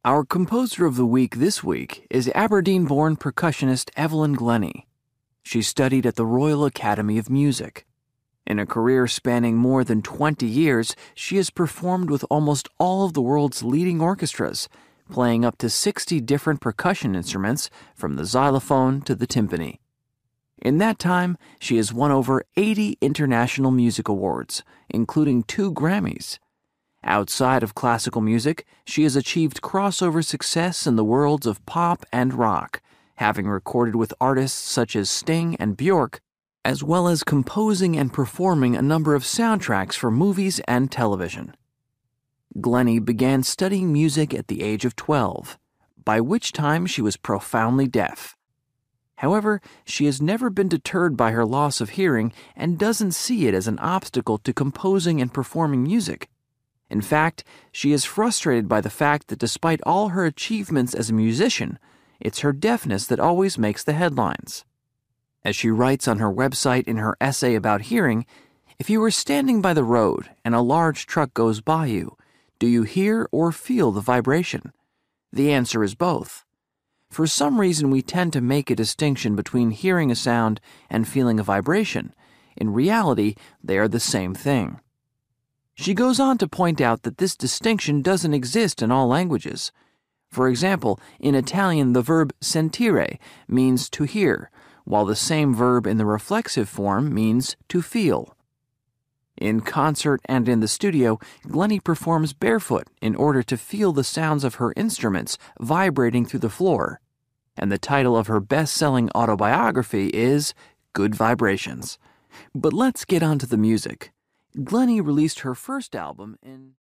Our composer of the week this week is Aberdeen-born percussionist Evelyn Glennie. She studied at the Royal Academy of Music. In a career spanning more than 20 years, she has performed with almost all of the world's leading orchestras, playing up to 60 different percussion instruments from the xylophone to the timpani. In that time, she has won over 80 international music awards, including 2 Grammys. Outside of classical music, she has achieved crossover success in the worlds of pop and rock, having recorded with artists such as Sting and Bjork, as well as composing and performing a number of soundtracks for movies and television. Glennie began studying music at the age of 12, by which time she was profoundly deaf. However, she has never been deterred by her loss of hearing and doesn't see it as an obstacle to composing and performing music. In fact, she is frustrated by the fact that despite all her achievements as a musician, it's her deafness that always makes the headlines. As she writes on her website in her essay about hearing, if you were standing by the road and a large truck goes by you, do you hear or feel the vibration? The answer is both. For some reason, we tend to make a distinction between hearing a sound and feeling a vibration. In reality, they are the same thing. She goes on to point out that this distinction doesn't exist in all languages. For example, in Italian, the verb sentire means to hear, while the same verb in the reflexive form means to feel. In concert and in the studio, Glennie performs barefoot in order to feel the sounds of her instruments vibrating through the floor. And the title of her best-selling autobiography is Good Vibrations. But let's get on to the music. Glennie released her first album in